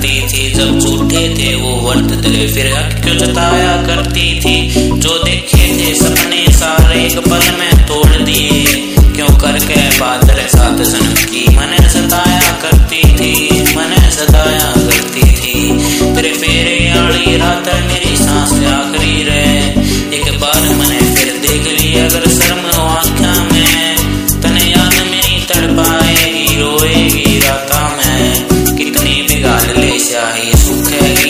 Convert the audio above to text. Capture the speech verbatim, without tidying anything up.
करती थी। जब झूठे थे वो वर्त तेरे फिर हक क्यों जताया करती थी। जो देखे थे सपने सारे एक पल में तोड़ दिए, क्यों करके बादल सात जन्म की मने सताया करती थी, मने सताया करती थी। तेरे फेरे आड़ी रात मेरी सांस आखिरी रहे, एक बार मने फिर देख ली अगर शर्म हो आँखा में, तने याद मेरी तड़पाएगी रोएगी राता में। कितनी बिगाड़ ले स्याही सुखेगी